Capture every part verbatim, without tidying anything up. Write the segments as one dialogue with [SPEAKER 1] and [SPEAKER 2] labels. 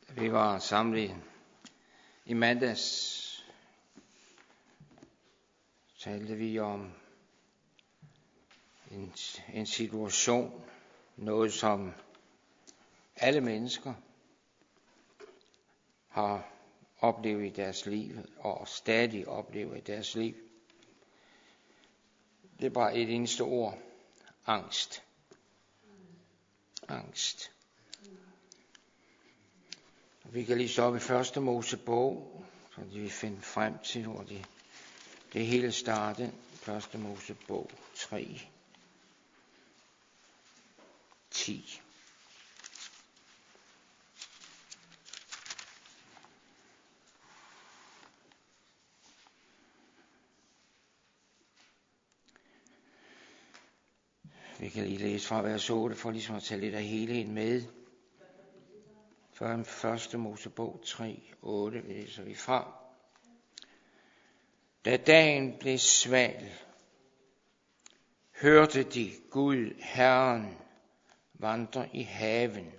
[SPEAKER 1] Vi var samlet i mandags, talte vi om en, en situation, noget som alle mennesker har oplevet i deres liv, og stadig oplever i deres liv. Det er bare et eneste ord. Angst. Angst. Vi kan lige stoppe i første Mosebog, så vi finder frem til, hvor det, det hele startede. Første Mosebog tre, ti. Vi kan lige læse fra vers otte, for ligesom at tage lidt af helheden med. Første Mosebog tre, otte læser vi fra. Da dagen blev sval, hørte de Gud, Herren, vandre i haven.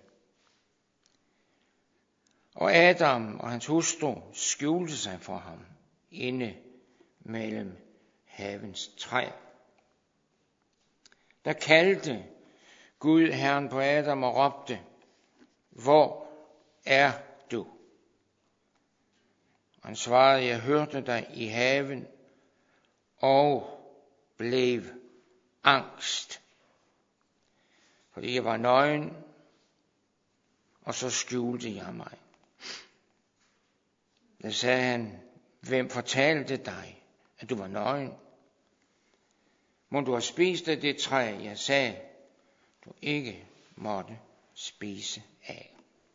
[SPEAKER 1] Og Adam og hans hustru skjulte sig for ham inde mellem havens træer. Der kaldte Gud, Herren, på Adam og råbte: Hvor er du? Han svarede: Jeg hørte dig i haven og blev angst, fordi jeg var nøgen, og så skjulte jeg mig. Da sagde han: Hvem fortalte dig, at du var nøgen? Må du have spist af det træ, jeg sagde, du ikke måtte spise af?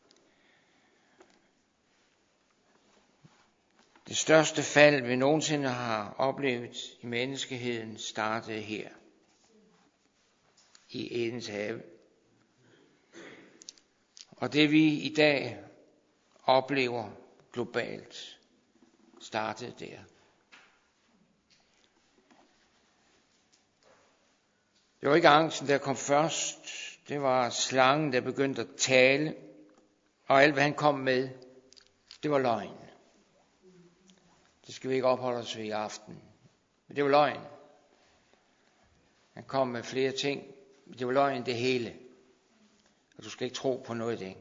[SPEAKER 1] Det største fald, vi nogensinde har oplevet i menneskeheden, startede her i Edens have. Og det vi i dag oplever globalt, startede der. Det var ikke angsten, der kom først. Det var slangen, der begyndte at tale. Og alt, hvad han kom med, det var løgn. Det skal vi ikke opholde os ved i aften. Men det var løgn. Han kom med flere ting. Men det var løgn det hele. Og du skal ikke tro på noget af det.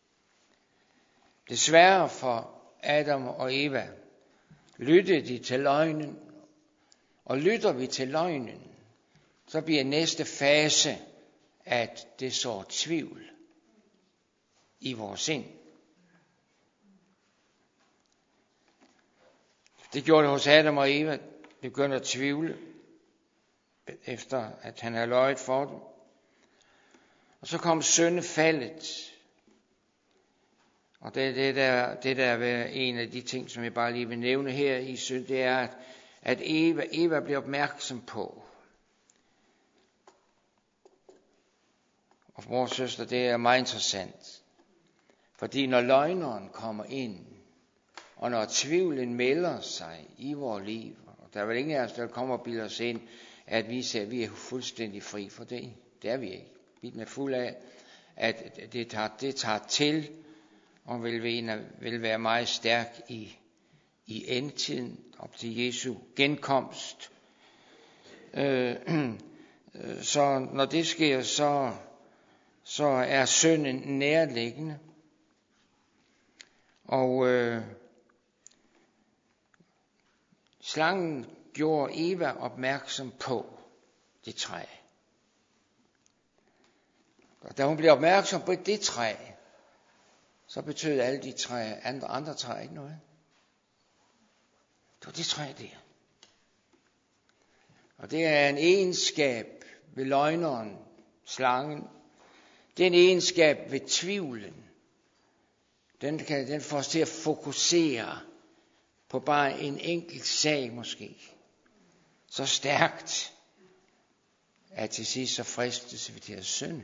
[SPEAKER 1] Desværre for Adam og Eva lyttede de til løgnen. Og lytter vi til løgnen, så bliver næste fase, at det sår tvivl i vores sind. Det gjorde det hos Adam og Eva. De begyndte at tvivle, efter at han havde løjet for dem. Og så kom syndefaldet. Og det, det, der, det der er en af de ting, som jeg bare lige vil nævne her i synd, det er, at, at Eva, Eva blev opmærksom på. Og vores søster, det er meget interessant. Fordi når løgneren kommer ind, og når tvivlen melder sig i vores liv, og der er vel ingen af os, der kommer og bilder os ind, at vi ser, at vi er fuldstændig fri for det. Det er vi ikke. Vi er fuld af, at det tager, det tager til, og vil, vil være meget stærk i, i endtiden, op til Jesu genkomst. Øh, så når det sker, så, så er synden nærliggende. Og øh, slangen gjorde Eva opmærksom på det træ. Og da hun blev opmærksom på det træ, så betød alle de træ, andre, andre træ ikke noget. Det var det træ der. Og det er en egenskab ved løgneren, slangen. Det er en egenskab ved tvivlen. Den, kan, den får os til at fokusere på bare en enkelt sag måske. Så stærkt, at til sidst så fristes vi til at synde.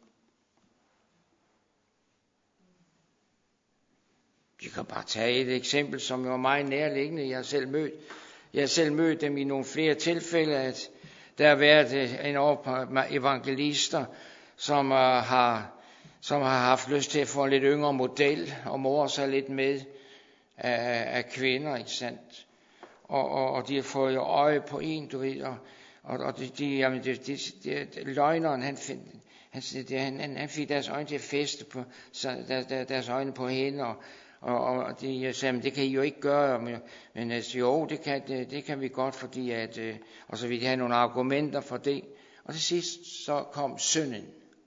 [SPEAKER 1] Vi kan bare tage et eksempel, som var meget nærliggende. Jeg har selv mødt, jeg har selv mødt dem i nogle flere tilfælde, at der har været en år på evangelister, som uh, har, som har haft lyst til at få en lidt yngre model og more sig lidt med af, af kvinder, ikke sandt? Og, og, og de har fået øje på en, du ved, og, og, og de, de, jamen, de, de, de, de, løgneren, han, find, han, han, han fik deres øjne til at feste på, der, der, deres øjne på hende, og, og, og de sagde, det kan I jo ikke gøre, men, men altså, jo, det kan, det, det kan vi godt, fordi at, og så vil de have nogle argumenter for det. Og til sidst så kom synden.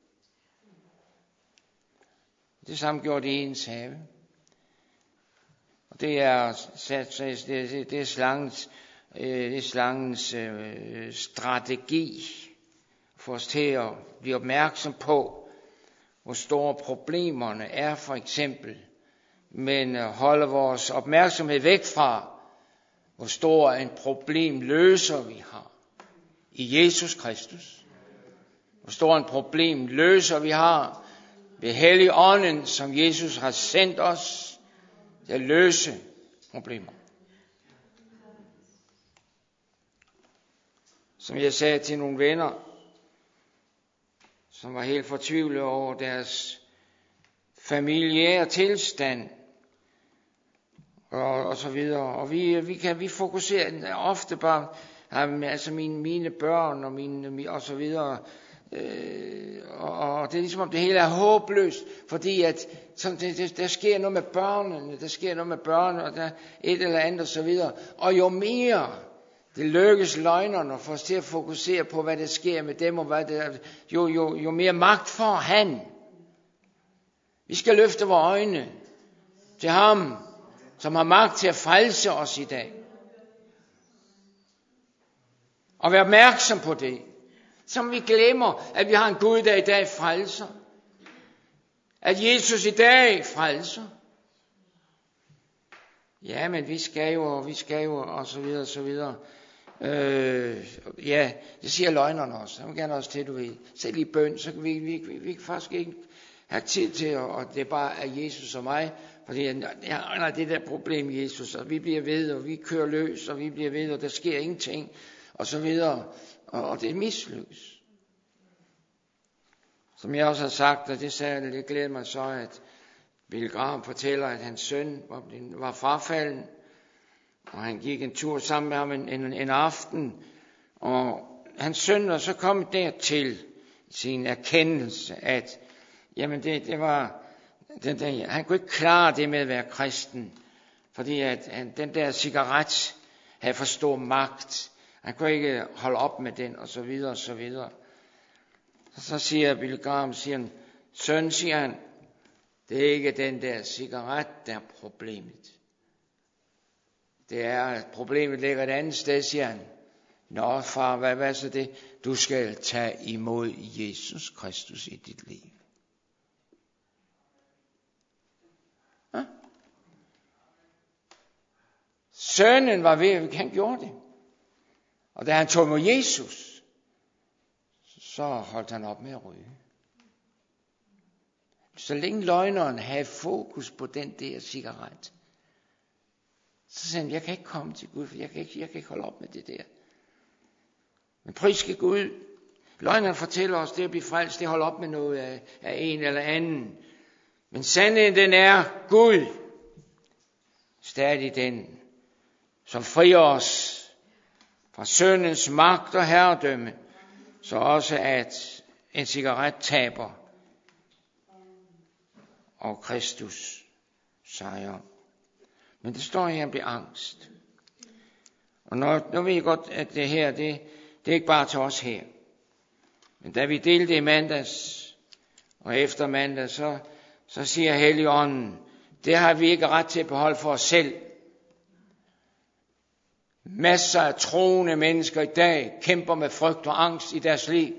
[SPEAKER 1] Det samme gjorde det i ens have. Og det er, det, det er slangens, det er slangens øh, strategi for os til at blive opmærksom på, hvor store problemerne er for eksempel, men holde vores opmærksomhed væk fra, hvor stor en problem løser vi har i Jesus Kristus. Hvor stor en problem løser vi har ved Helligånden, som Jesus har sendt os til at løse problemer. Som jeg sagde til nogle venner, som var helt fortvivlede over deres familiære tilstand, og, og så videre. Og vi, vi kan vi fokuserer ofte bare, altså mine, mine børn og mine, og så videre, øh, og, og det er ligesom om det hele er håbløst, fordi at så det, det, der sker noget med børnene, der sker noget med børnene, og der et eller andet og så videre. Og jo mere det lykkes løgnerne for os til at fokusere på, hvad der sker med dem, og hvad det, jo, jo, jo mere magt får han. Vi skal løfte vores øjne til ham, som har magt til at frelse os i dag. Og være opmærksom på det. Som vi glemmer, at vi har en Gud, der i dag frelser. At Jesus i dag frelser. Ja, men vi skal jo, og vi skal jo, og så videre, og så videre. Øh, ja, det siger løgnerne også. Jeg vil gerne også til, du ved. Selv i bøn, så kan vi, vi, vi, vi kan faktisk ikke have tid til, og det er bare er Jesus og mig. Fordi jeg har det der problem, Jesus, og vi bliver ved, og vi kører løs, og vi bliver ved, og der sker ingenting, og så videre. Og, og det mislykkes. Som jeg også har sagt, og det sagde jeg, det glæder mig så, at Billy Graham fortæller, at hans søn var, var frafalden, og han gik en tur sammen med ham en, en, en aften, og hans søn var så kommet dertil sin erkendelse, at jamen det, det var, den der, han kunne ikke klare det med at være kristen, fordi at han, den der cigaret havde for stor magt. Han kunne ikke holde op med den, og så videre, og så videre. Så, så siger Billy Graham, siger han, søn, siger han, det er ikke den der cigaret, der er problemet. Det er, at problemet ligger et andet sted, siger han. Nå, far, hvad, hvad er så det? Du skal tage imod Jesus Kristus i dit liv. Ja? Sønnen var ved, han gjorde det. Og da han tog imod Jesus, så holdt han op med at ryge. Så længe løgneren havde fokus på den der cigaret, så sagde han, jeg kan ikke komme til Gud, for jeg kan ikke, jeg kan ikke holde op med det der. Men priske Gud, løgneren fortæller os, det at blive frelst, det holder op med noget af, af en eller anden. Men sandheden den er, Gud, stadig den, som frier os fra syndens magt og herredømme, så også at en cigaret taber, og Kristus sejrer. Men det står her, at han bliver angst. Og når, nu ved jeg godt, at det her, det, det er ikke bare til os her. Men da vi delte i mandags, og efter mandag, så, så siger Helligånden, det har vi ikke ret til at beholde for os selv. Masser af troende mennesker i dag kæmper med frygt og angst i deres liv.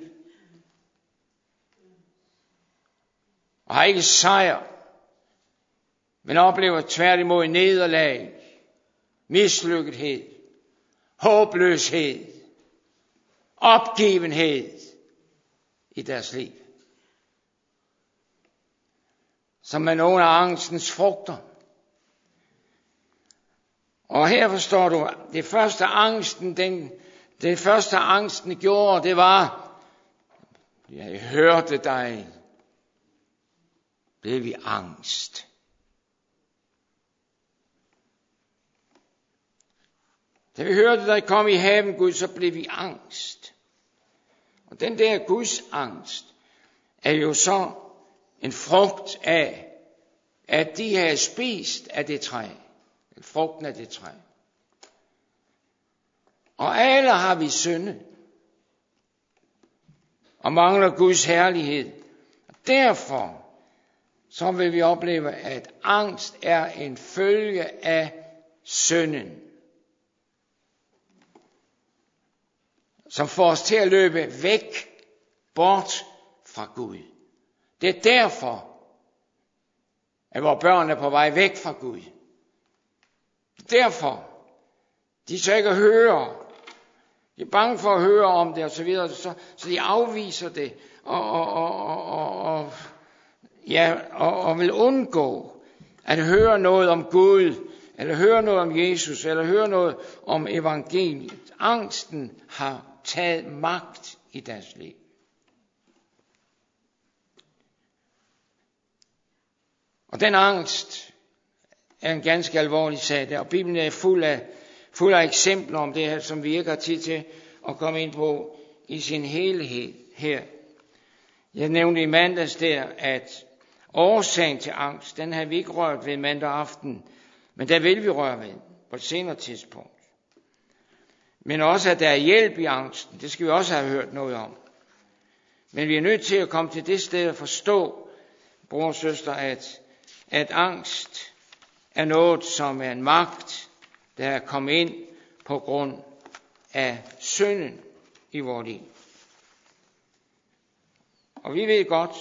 [SPEAKER 1] Og har ikke sejr, men oplever tværtimod nederlag, mislykkethed, håbløshed, opgivenhed i deres liv. Som er nogle af angstens frugter. Og her forstår du, det første angsten, den, det første angsten gjorde, det var, jeg hørte dig blev vi angst. Da vi hørte, der kom i haven Gud, så blev vi angst. Og den der Guds angst er jo så en frugt af, at de havde spist af det træ. Frugten af det træ. Og alle har vi syndet. Og mangler Guds herlighed. Og derfor så vil vi opleve, at angst er en følge af synden. Som får os til at løbe væk, bort fra Gud. Det er derfor, at vores børn er på vej væk fra Gud. Derfor, de så ikke hører, de er bange for at høre om det og så videre, så, så de afviser det og, og, og, og, og, ja, og, og vil undgå at høre noget om Gud, eller høre noget om Jesus, eller høre noget om evangeliet. Angsten har taget magt i deres liv. Og den angst er en ganske alvorlig sag der, og Bibelen er fuld af, fuld af eksempler om det her, som vi ikke har tid til at komme ind på i sin helhed her. Jeg nævnte i mandags der, at årsagen til angst, den har vi ikke rørt ved mandag aften, men der vil vi røre ved på et senere tidspunkt. Men også, at der er hjælp i angsten, det skal vi også have hørt noget om. Men vi er nødt til at komme til det sted og forstå, bror og søster, at, at angst er noget, som er en magt, der er kommet ind på grund af synden i vores liv. Og vi ved godt,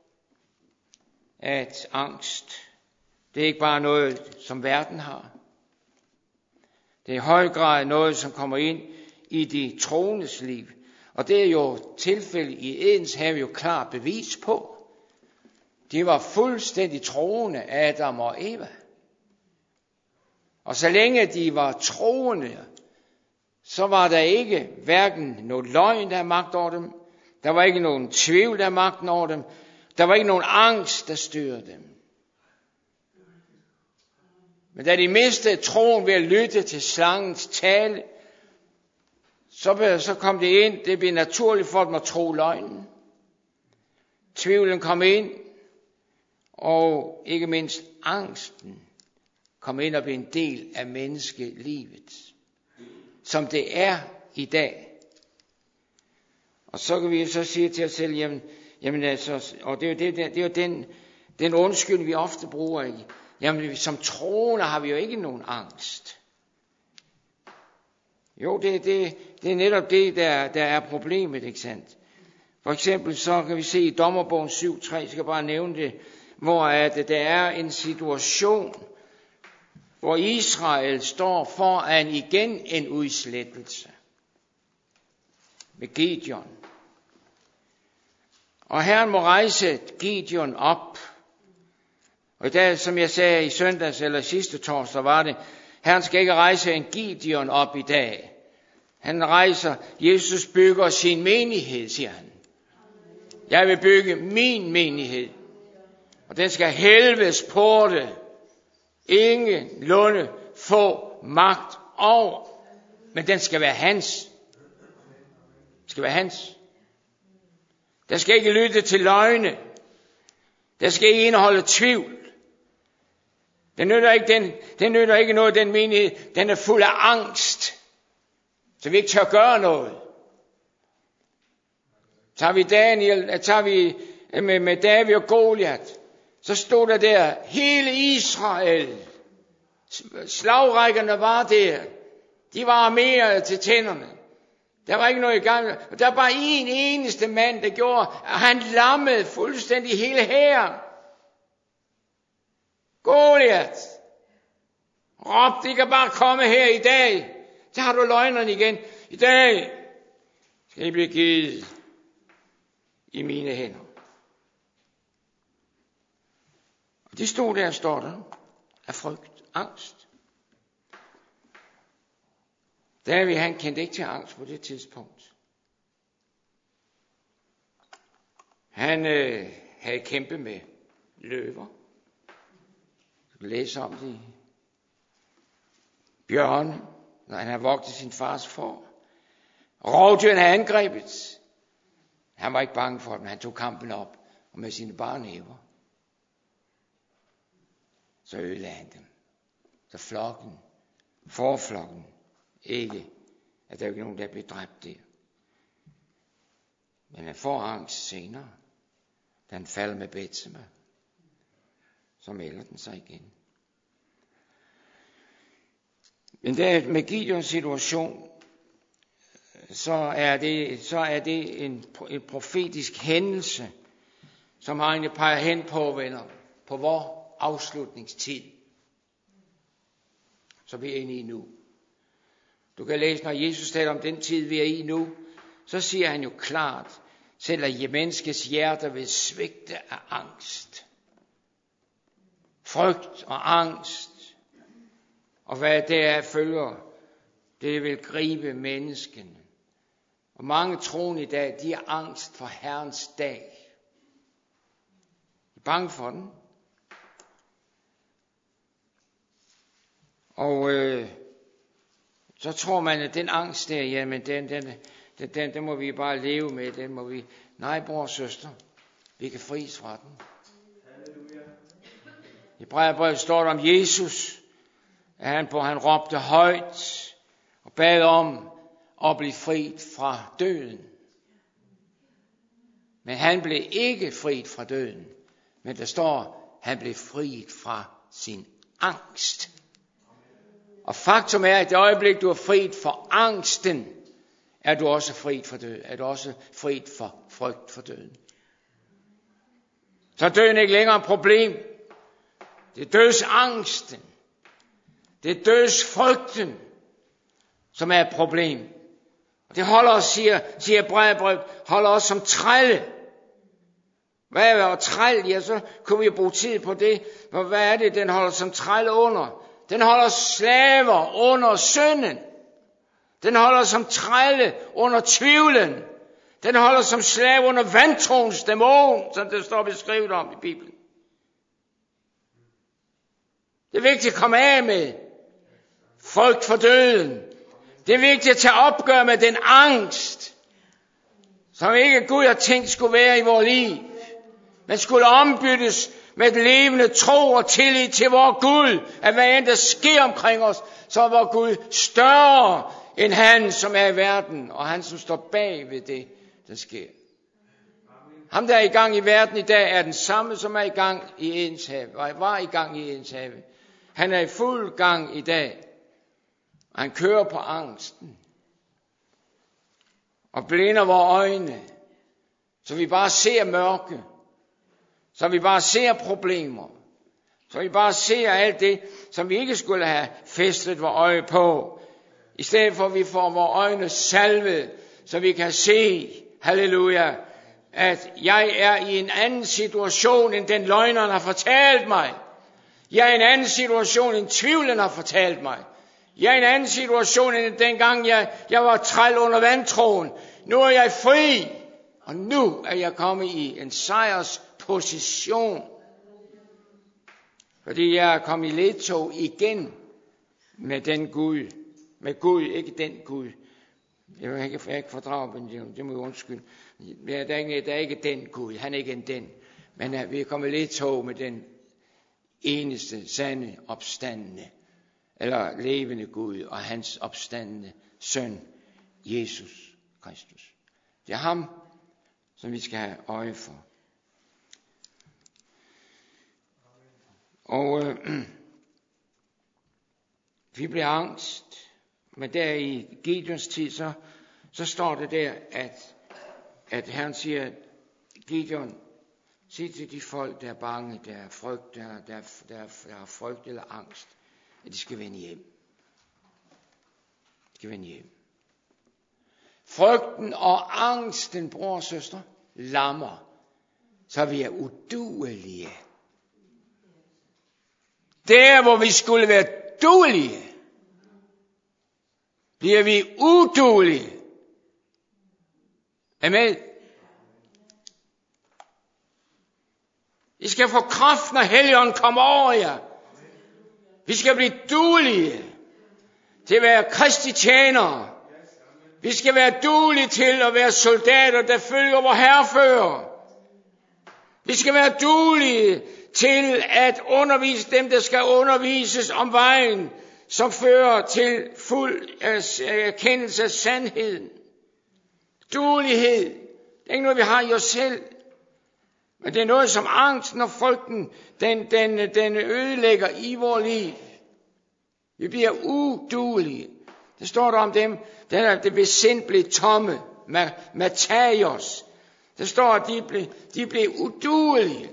[SPEAKER 1] at angst, det er ikke bare noget, som verden har. Det er i høj grad noget, som kommer ind i de troendes liv. Og det er jo tilfældet i Edens have jo klart bevis på. De var fuldstændig troende, Adam og Eva. Og så længe de var troende, så var der ikke hverken noget løgn, der havde magt over dem. Der var ikke nogen tvivl, der havde magten over dem. Der var ikke nogen angst, der styrede dem. Men da de mistede troen ved at lytte til slangens tale, så, så kom det ind, det blev naturligt for dem at tro løgnen. Tvivlen kom ind, og ikke mindst angsten kom ind og blev en del af menneskelivet, som det er i dag. Og så kan vi så sige til os selv, jamen, jamen altså, og det er jo, det, det er jo den, den undskyld, vi ofte bruger i. Jamen, som troende har vi jo ikke nogen angst. Jo, det, det, det er netop det, der, der er problemet, ikke sandt? For eksempel så kan vi se i Dommerbogen syv tre, jeg skal bare nævne det, hvor at der er en situation, hvor Israel står foran igen en udslettelse med Gideon. Og Herren må rejse Gideon op. Og i dag, som jeg sagde i søndags eller sidste torsdag, var det, Herren skal ikke rejse en Gideon op i dag. Han rejser, Jesus bygger sin menighed, siger han. Jeg vil bygge min menighed. Og den skal helvedes porte ingenlunde få magt over. Men den skal være hans. Den skal være hans. Der skal ikke lytte til løgne. Der skal ikke indeholde tvivl. Den nytter ikke, den, den nytter ikke noget, den menighed. Den er fuld af angst. Så vi ikke tør gøre noget. Tager vi Daniel, tager vi med, med David og Goliat, så stod der der, hele Israel, slagrækkerne var der, de var armeret til tænderne. Der var ikke noget i gang. Der var bare en eneste mand, der gjorde, at han lammede fuldstændig hele hæren. Goliat, råb, de kan bare komme her i dag. Så har du løgnerne igen. I dag skal I blive givet i mine hænder. Og de stod der, står der, af frygt, angst. David, han kendte ikke til angst på det tidspunkt. Han øh, havde kæmpet med løver. Du kan læse om det. Bjørn, når han har vogtet sin fars får. Rovdyrene har angrebet. Han var ikke bange for dem, han tog kampen op, og med sine barnæver, så ødelagde han dem. Så flokken, forflokken, ikke, at der er ikke nogen, der blev dræbt der. Men han får angst senere, da han falder med Betsema. Så melder den sig igen. Men der med Gideons situation, så er det, så er det en, en profetisk hændelse, som egentlig peger hen på, venner, på vor afslutningstid, som vi er inde i nu. Du kan læse, når Jesus taler om den tid, vi er i nu, så siger han jo klart, selv at menneskets hjerter vil svigte af angst. Frygt og angst, og hvad der følger, det vil gribe menneskene. Og mange troende i dag, de er angst for Herrens dag. De er bange for den. Og øh, så tror man, at den angst der, jamen den, den, den, den, den må vi bare leve med, den må vi... Nej, bror og søster, vi kan fries fra den. I Hebræerbrevet står der om Jesus, at han, hvor han råbte højt og bad om at blive frit fra døden. Men han blev ikke frit fra døden, men der står, at han blev frit fra sin angst. Og faktum er, at i det øjeblik, du er frit for angsten, er du også frit for døden. Er du også frit for frygt for døden. Så er døden ikke længere et problem. Det er dødsangsten. Det er dødsfrygten, som er et problem. Og det holder os, siger, siger Hebræerbrevet, holder os som trælle. Hvad er det trælle? Ja, så kunne vi bruge tid på det. For hvad er det, den holder som trælle under? Den holder slaver under synden. Den holder som trælle under tvivlen. Den holder som slave under vantroens dæmon, som det står beskrevet om i Bibelen. Det er vigtigt at komme af med frygt for døden. Det er vigtigt at tage opgør med den angst, som ikke Gud har tænkt skulle være i vores liv, men skulle ombyttes med et levende tro og tillid til vor Gud, at hvad end der sker omkring os, så er vor Gud større end han, som er i verden, og han, som står bag ved det, der sker. Ham, der er i gang i verden i dag, er den samme, som er i gang i Edenshave, og var i gang i Edenshave. Han er i fuld gang i dag, og han kører på angsten, og blinder vores øjne, så vi bare ser mørke, så vi bare ser problemer, så vi bare ser alt det, som vi ikke skulle have festet vores øje på, i stedet for at vi får vores øjne salvet, så vi kan se, halleluja, at jeg er i en anden situation, end den løgneren har fortalt mig. Jeg er i en anden situation, end tvivlen har fortalt mig. Jeg er i en anden situation, end dengang jeg, jeg var træl under vandtroen. Nu er jeg fri, og nu er jeg kommet i en sejrsposition. Fordi jeg er kommet i ledtog igen med den Gud. Med Gud, ikke den Gud. Jeg vil ikke, jeg ikke fordrage, men det må jeg undskylde. Der er, ikke, der er ikke den Gud, han er ikke en den. Men vi er kommet i ledtog med den eneste, sande, opstandende, eller levende Gud, og hans opstandende søn, Jesus Kristus. Det er ham, som vi skal have øje for. Og øh, vi bliver angst, men der i Gideons tid, så, så står det der, at, at Herren siger, Gideon, sig til de folk, der er bange, der er frygt, der, der, der, der er frygt eller angst, at de skal vende hjem. De skal vende hjem. Frygten og angsten, bror og søster, lammer, så vi er uduelige. Der, hvor vi skulle være duelige, bliver vi uduelige. Amen.
[SPEAKER 2] I skal få kraft, når Helligånden kommer over jer. Vi skal blive duelige til at være Kristi tjenere. Vi skal være duelige til at være soldater, der følger vor herrefører. Vi skal være duelige til at undervise dem, der skal undervises om vejen, som fører til fuld erkendelse af sandheden. Duelighed, det er ikke noget, vi har i os selv. Men det er noget, som angsten og frygten, den, den, den ødelægger i vores liv. Vi bliver uduelige. Det står der om dem, den er det besindelige tomme, Matthæus. Det står, at de blev, de blev uduelige.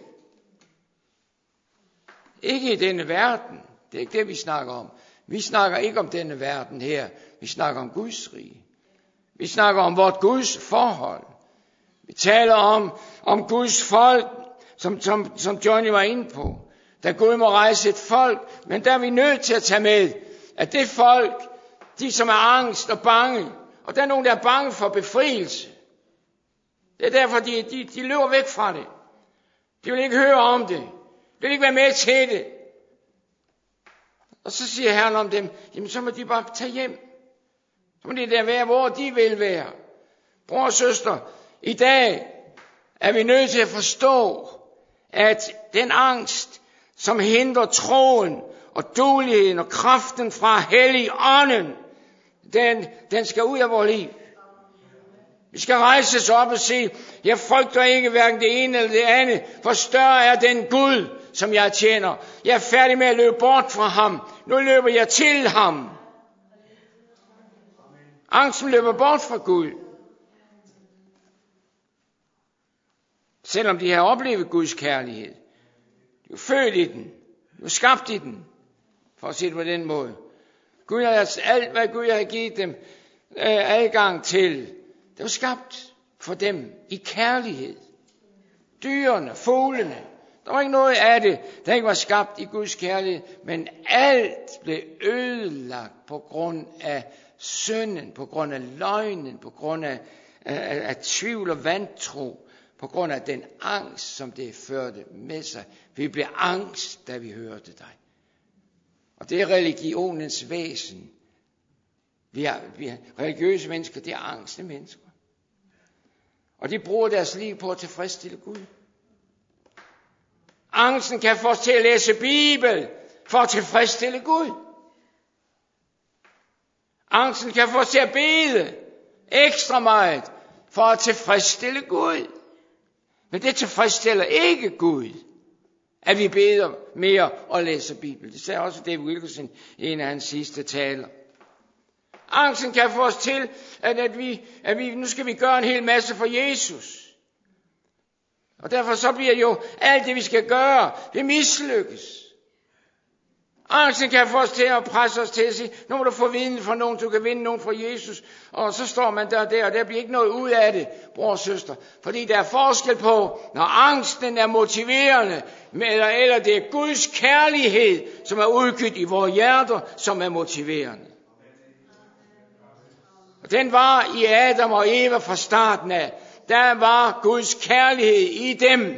[SPEAKER 2] Ikke i denne verden. Det er ikke det, vi snakker om. Vi snakker ikke om denne verden her. Vi snakker om Guds rige. Vi snakker om vort Guds forhold. Vi taler om, om Guds folk, som, som, som Johnny var inde på. Da Gud må rejse et folk, men der er vi nødt til at tage med, at det folk, de som er angst og bange, og der er nogen, der er bange for befrielse. Det er derfor, de, de, de løber væk fra det. De vil ikke høre om det. De vil ikke være med til det. Og så siger Herren om dem, jamen så må de bare tage hjem. Så må de der være, hvor de vil være. Bror og søster, i dag er vi nødt til at forstå, at den angst, som hindrer troen og dueligheden og kraften fra Helligånden, den, den skal ud af vores liv. Vi skal rejse os op og sige, jeg frygter ikke hverken det ene eller det andet, for større er den Gud, som jeg tjener. Jeg er færdig med at løbe bort fra ham. Nu løber jeg til ham. Angsten løber bort fra Gud. Selvom de har oplevet Guds kærlighed. De er født i den. De er skabt i den. For at sige det på den måde. Gud har alt, hvad Gud har givet dem adgang til. Det var skabt for dem i kærlighed. Dyrene, fuglene. Der var ikke noget af det, der ikke var skabt i Guds kærlighed. Men alt blev ødelagt på grund af synden, på grund af løgnen, på grund af, af, af tvivl og vantro, på grund af den angst, som det førte med sig. Vi blev angst, da vi hørte dig. Og det er religionens væsen. Vi er, vi er religiøse mennesker, det er angstne mennesker. Og de bruger deres liv på at tilfredsstille Gud. Angsten kan få os til at læse Bibel for at tilfredsstille Gud. Angsten kan få os til at bede ekstra meget for at tilfredsstille Gud. Men det tilfredsstiller ikke Gud, at vi beder mere og læser Bibel. Det sagde også David Wilkerson i en af hans sidste taler. Angsten kan få os til, at, at, vi, at vi, nu skal vi gøre en hel masse for Jesus. Og derfor så bliver jo alt det, vi skal gøre, det mislykkes. Angsten kan få os til at presse os til at sige, nu må du få viden fra nogen, du kan vinde nogen fra Jesus. Og så står man der og der, og der bliver ikke noget ud af det, bror og søster. Fordi der er forskel på, når angsten er motiverende, eller, eller det er Guds kærlighed, som er udgivet i vores hjerter, som er motiverende. Og den var i Adam og Eva fra starten af. Der var Guds kærlighed i dem.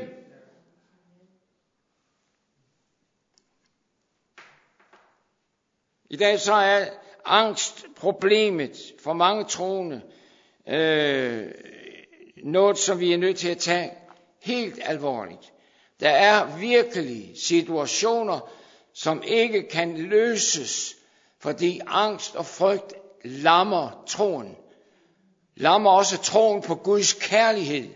[SPEAKER 2] I dag så er angstproblemet for mange troende øh, noget, som vi er nødt til at tage helt alvorligt. Der er virkelig situationer, som ikke kan løses, fordi angst og frygt lammer troen. Lammer også troen på Guds kærlighed.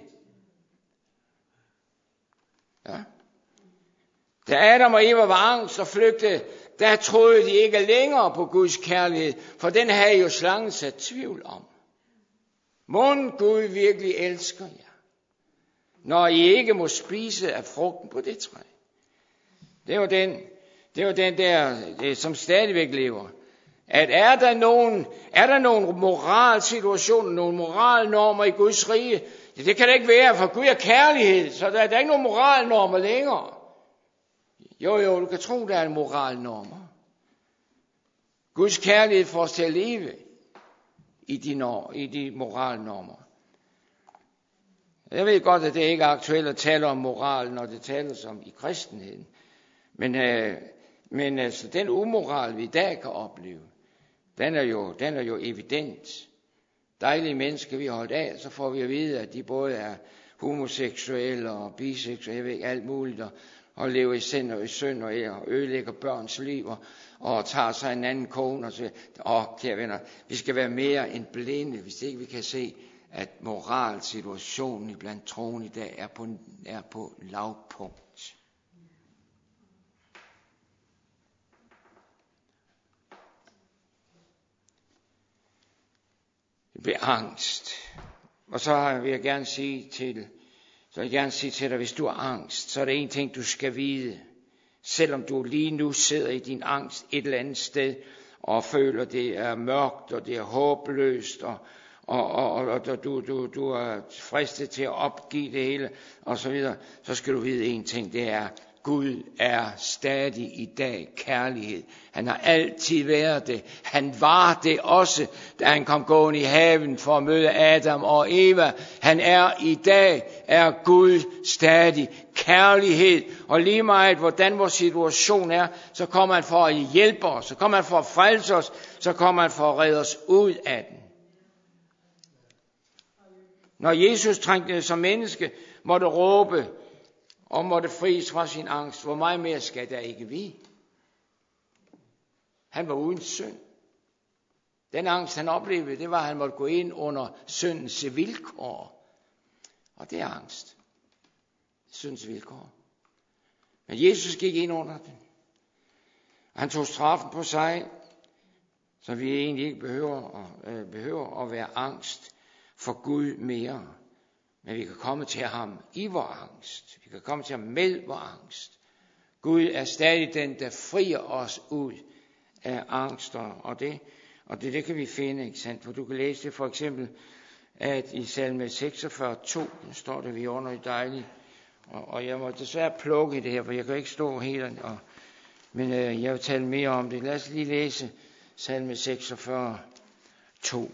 [SPEAKER 2] Ja. Da Adam og Eva var angst og flygtede, der troede de ikke længere på Guds kærlighed, for den havde jo slangen sat tvivl om. Mon Gud virkelig elsker jer, når I ikke må spise af frugten på det træ. Det var den, det var den der, det, som stadigvæk lever. At er der nogen, er der nogen moralsituationer, nogle moralnormer i Guds rige? Det, det kan det ikke være, for Gud er kærlighed, så der, der er ikke nogen moralnormer længere. Jo, jo, du kan tro, der er en moralnormer. Guds kærlighed får os til at leve i de, norm, i de moralnormer. Jeg ved godt, at det ikke er aktuelt at tale om moral, når det tales om i kristenheden. Men, øh, men altså, den umoral, vi i dag kan opleve, den er jo, den er jo evident. Dejlige mennesker, vi har holdt af, så får vi at vide, at de både er homoseksuelle og biseksuelle, jeg ved ikke, alt muligt, og, og lever i sind og i synd og ødelægger børns liv, og, og tager sig en anden kone, og siger, åh, kære venner, vi skal være mere end blinde, hvis ikke vi kan se, at moralsituationen blandt troende i dag er på, er på lavpunkt. Det bliver angst. Og så vil jeg gerne sige til, så vil jeg gerne sige til dig, hvis du har angst, så er det en ting, du skal vide. Selvom du lige nu sidder i din angst et eller andet sted, og føler, det er mørkt, og det er håbløst, og, og, og, og, og du, du, du er fristet til at opgive det hele, og så videre, så skal du vide en ting, det er, Gud er stadig i dag kærlighed. Han har altid været det. Han var det også, da han kom gående i haven for at møde Adam og Eva. Han er i dag, er Gud stadig kærlighed. Og lige meget, hvordan vores situation er, så kommer han for at hjælpe os, så kommer han for at frelse os, så kommer han for at redde os ud af den. Når Jesus trængte som menneske, måtte råbe, og måtte fries fra sin angst, hvor meget mere skal der ikke vi? Han var uden synd. Den angst, han oplevede, det var, at han måtte gå ind under syndens vilkår. Og det er angst. Syndens vilkår. Men Jesus gik ind under den. Han tog straffen på sig, så vi egentlig ikke behøver at, øh, behøver at være angst for Gud mere. Men vi kan komme til ham i vores angst. Vi kan komme til ham med vores angst. Gud er stadig den, der frier os ud af angster. Og det, og det, det kan vi finde, ikke sandt? For du kan læse det for eksempel, at i salme seksogfyrre to, står det vidunderligt dejligt. Og, og jeg må desværre plukke det her, for jeg kan ikke stå helt. Og, men øh, jeg vil tale mere om det. Lad os lige læse salme seksogfyrre to.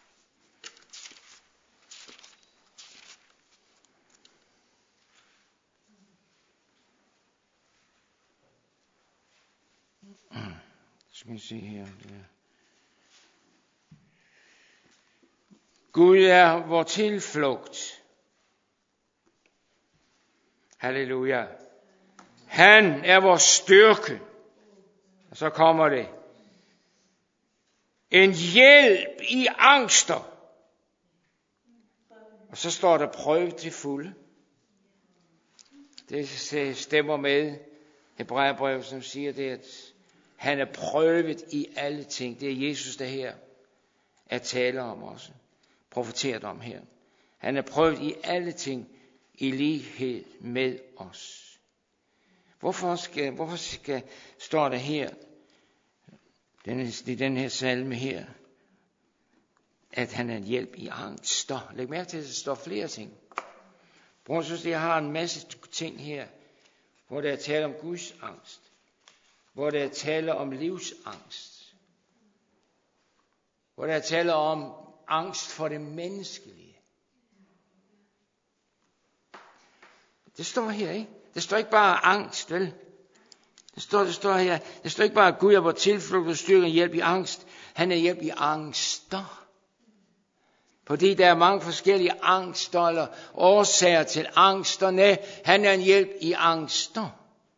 [SPEAKER 2] Skal vi se her. Gud er vor tilflugt. Halleluja. Han er vores styrke. Og så kommer det. En hjælp i angster. Og så står der prøv til fulde. Det stemmer med Hebræerbrevet, som siger det, at han er prøvet i alle ting. Det er Jesus, der her er taler om også. Profeteret om her. Han er prøvet i alle ting i lighed med os. Hvorfor skal, hvorfor skal, står der her, i den her salme her, at han er en hjælp i angster. Læg mærke til, at der står flere ting. Bror, synes, jeg har en masse ting her, hvor der er tale om Guds angst. Hvor der er tale om livsangst. Hvor der er tale om angst for det menneskelige. Det står her, ikke? Det står ikke bare angst, vel? Det står, det står her. Det står ikke bare, at Gud er vores tilflugt og styrke og hjælp i angst. Han er hjælp i angster. Fordi der er mange forskellige angster eller årsager til angsterne. Han er en hjælp i angster.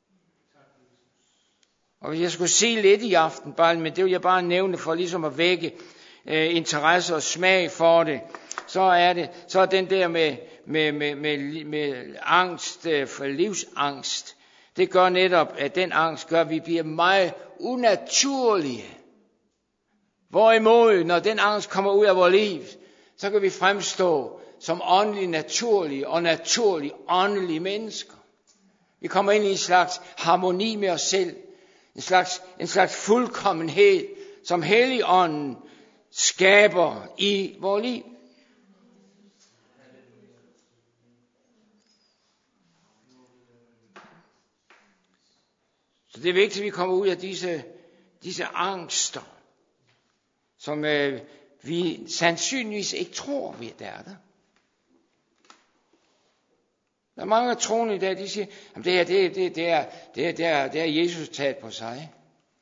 [SPEAKER 2] Og hvis jeg skulle sige lidt i aften, bare, men det vil jeg bare nævne for ligesom at vække øh, interesse og smag for det, så er det, så er den der med, med, med, med, med angst, øh, for livsangst, det gør netop, at den angst gør, at vi bliver meget unaturlige. Hvorimod, når den angst kommer ud af vores liv, så kan vi fremstå som åndelig naturlige og naturlige åndelige mennesker. Vi kommer ind i en slags harmoni med os selv. En slags, en slags fuldkommenhed, som Helligånden skaber i vores liv. Så det er vigtigt, at vi kommer ud af disse, disse angster, som øh, vi sandsynligvis ikke tror, vi er der. Der er mange troende i dag, de siger, at det her, det, det, det, er, det, er, det, er, det er Jesus taget på sig.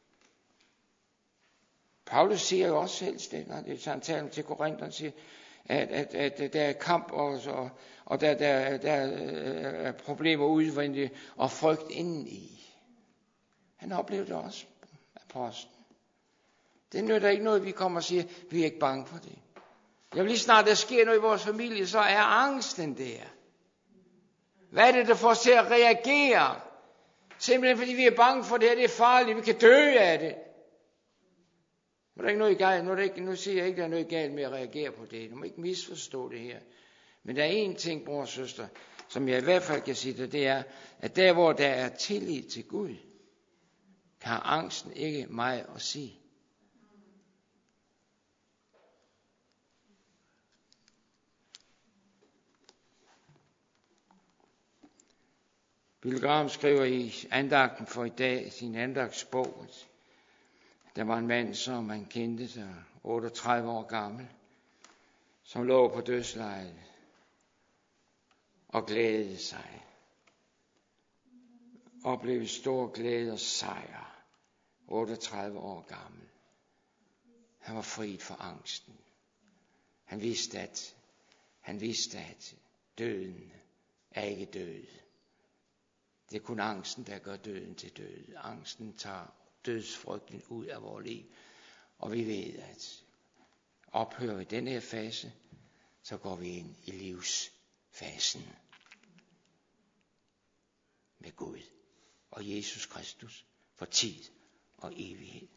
[SPEAKER 2] Paulus siger jo også selv det, når det, han taler til Korinterne, siger, at, at, at, at der er kamp, og, og, og der, der, der er problemer udvendigt, og frygt indeni. Han oplevede det også, apostlen. Det nytter ikke noget, vi kommer og siger, vi er ikke bange for det. Jeg vil lige snart, der sker noget i vores familie, så er angsten der. Hvad er det, der får os til at reagere? Simpelthen fordi vi er bange for det her, det er farligt, vi kan dø af det. Nu er der ikke noget galt, nu, er der ikke, nu siger jeg ikke, at der er noget galt med at reagere på det. Du må ikke misforstå det her. Men der er en ting, bror og søster, som jeg i hvert fald kan sige dig, det er, at der hvor der er tillid til Gud, kan angsten ikke meget at sige. Billy Graham skriver i andagten for i dag, sin andagtsbog, at der var en mand, som man kendte, der var otteogtredive år gammel, som lå på dødslejet og glædede sig. Oplevede stor glæde og sejr. otteogtredive år gammel. Han var fri for angsten. Han vidste, at, han vidste, at døden er ikke død. Det er kun angsten, der gør døden til død. Angsten tager dødsfrygten ud af vores liv. Og vi ved, at ophører vi den her fase, så går vi ind i livsfasen med Gud og Jesus Kristus for tid og evighed.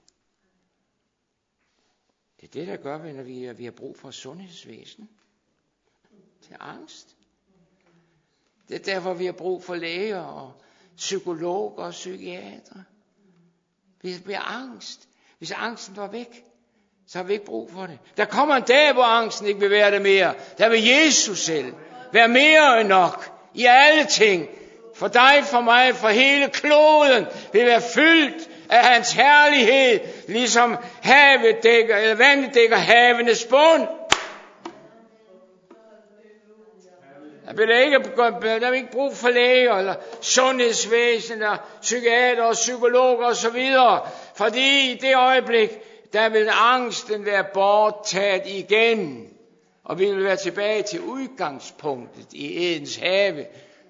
[SPEAKER 2] Det er det, der gør, når vi, vi har brug for sundhedsvæsen til angst. Det er derfor, vi har brug for læger og psykologer og psykiatere. Vi bliver angst. Hvis angsten var væk, så har vi ikke brug for det. Der kommer en dag, hvor angsten ikke vil være der mere. Der vil Jesus selv være mere end nok i alle ting. For dig, for mig, for hele kloden vil være fyldt af hans herlighed, ligesom havet dækker, eller vandet dækker havenes bund. Der bliver ikke, der er ikke brug for læger, eller sundhedsvæsen, eller psykiater og psykologer og så videre. Fordi i det øjeblik, der vil angsten være borttaget igen. Og vi vil være tilbage til udgangspunktet i Edens have.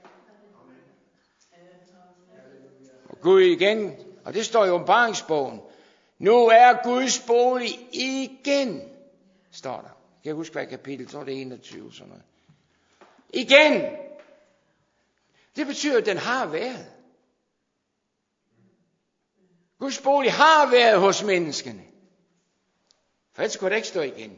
[SPEAKER 2] Og Gud igen, og det står i åbenbaringsbogen. Nu er Guds bolig igen, står der. Kan jeg huske, hvad kapitel, så er det enogtyve, sådan noget. Igen. Det betyder, at den har været. Guds bolig har været hos menneskene. For ellers kunne det ikke stå igen.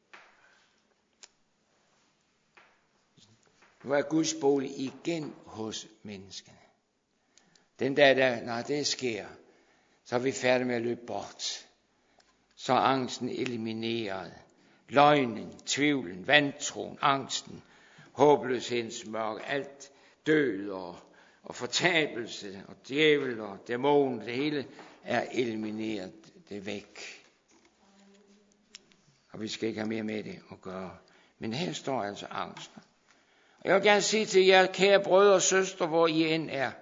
[SPEAKER 2] Nu er Guds bolig igen hos menneskene. Den dag, der, når det sker, så er vi færdige med at løbe bort. Så er angsten elimineret. Løgnen, tvivlen, vantroen, angsten, håbløshedens mørke, alt død og, og fortabelse og djævel og dæmon, det hele er elimineret, det er væk. Og vi skal ikke have mere med det at gøre. Men her står altså angsten. Og jeg vil gerne sige til jer, kære brødre og søstre, hvor I end er,